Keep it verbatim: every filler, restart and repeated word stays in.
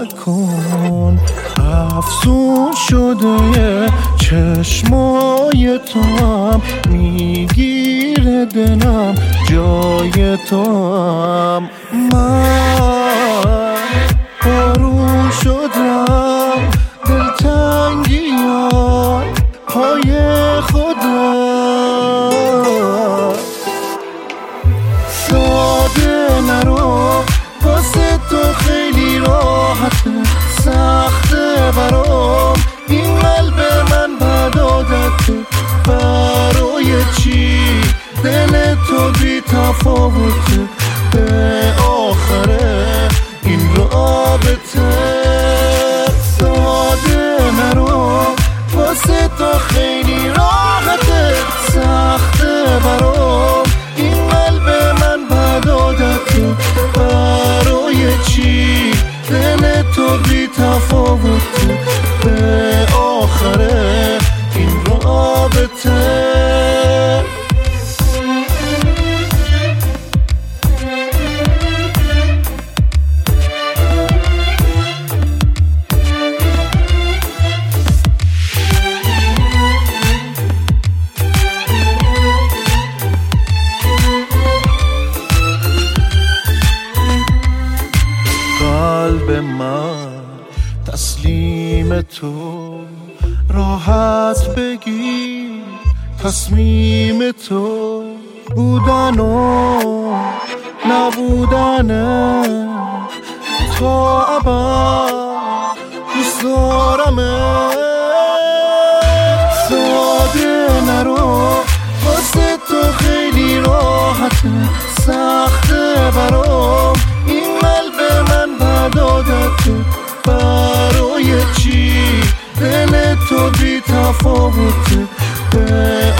کن، افسون شده چشمای تو هم میگیره دلم جای تو هم. من بارون شدم دلتنگیان پای خودم، ساده نرو واسه تو خیلی راحته، سخته برام این قلب من بد عادته. برای چی دل تو بی تفاوته به آخره این رابطه؟ ساده نرو واسه تو خیلی راحته، سخته برام این قلب من بد عادته. برای چی دل تو بی تفاوته به آخره این رابطه؟ قلب من تسلیم تو، راحت بگی تصمیم تو، بودن و نبودنه تا ابد دوست دارمه. ساده نرو واسه تو خیلی راحته، سخته برام این قلب من بد عادته. برای چی دل تو بی تفاوته به